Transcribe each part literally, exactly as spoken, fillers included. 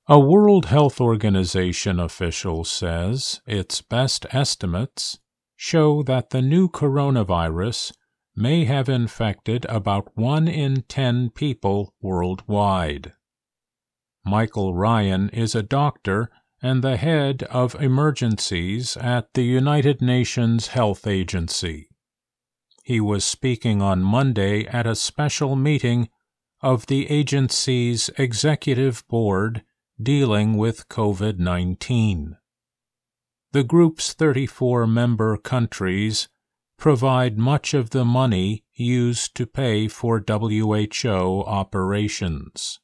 A World Health Organization official says its best estimates show that the new coronavirus may have infected about one in ten people worldwide. Michael Ryan is a doctor and the head of emergencies at the United Nations Health Agency. He was speaking on Monday at a special meeting of the agency's executive board dealing with COVID nineteen. The group's thirty-four member countries provide much of the money used to pay for W H O operations.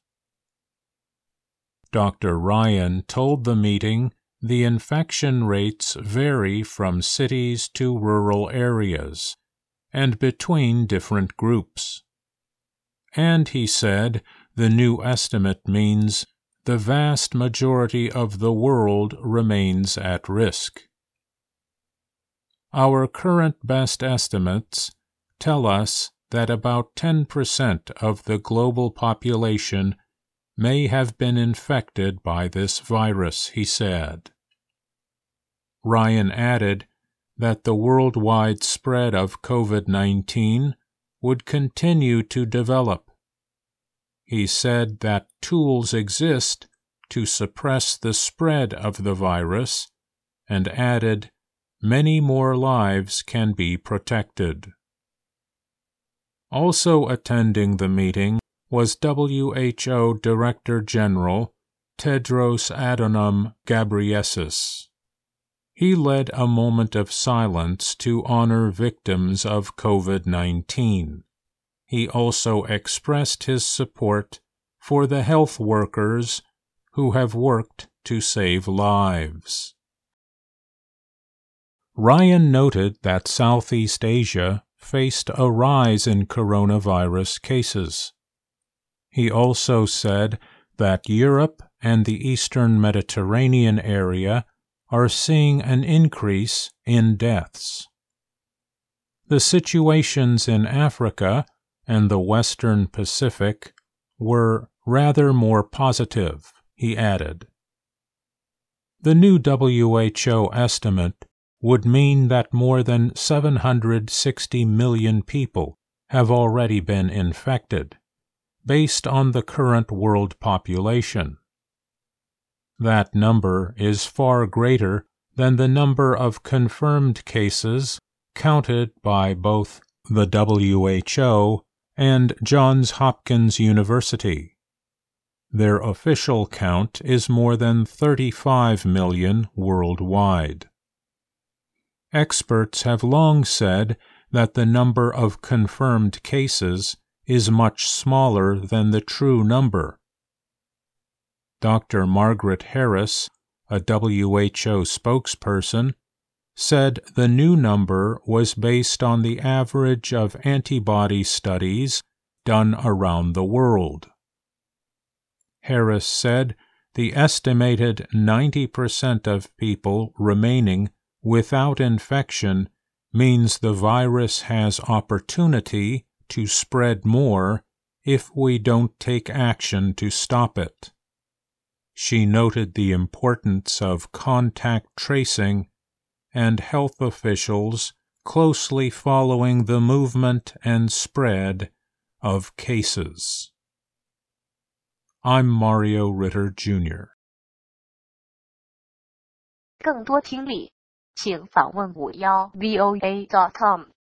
Doctor Ryan told the meeting the infection rates vary from cities to rural areas and between different groups. And he said the new estimate means the vast majority of the world remains at risk. Our current best estimates tell us that about ten percent of the global population may have been infected by this virus, he said. Ryan added that the worldwide spread of COVID nineteen would continue to develop. He said that tools exist to suppress the spread of the virus, and added, many more lives can be protected. Also attending the meeting was W H O Director General Tedros Adhanom Ghebreyesus. He led a moment of silence to honor victims of COVID nineteen. He also expressed his support for the health workers who have worked to save lives. Ryan noted that Southeast Asia faced a rise in coronavirus cases. He also said that Europe and the Eastern Mediterranean area are seeing an increase in deaths. The situations in Africa and the Western Pacific were rather more positive, he added. The new W H O estimate would mean that more than seven hundred sixty million people have already been infected, based on the current world population. That number is far greater than the number of confirmed cases counted by both the W H O and Johns Hopkins University. Their official count is more than thirty-five million worldwide. Experts have long said that the number of confirmed cases is much smaller than the true number. Doctor Margaret Harris, a W H O spokesperson, said the new number was based on the average of antibody studies done around the world. Harris said the estimated ninety percent of people remaining without infection means the virus has opportunity to spread more if we don't take action to stop it. She noted the importance of contact tracing and health officials closely following the movement and spread of cases. I'm Mario Ritter, Junior 更多听力，请访问五幺 V O A dot com。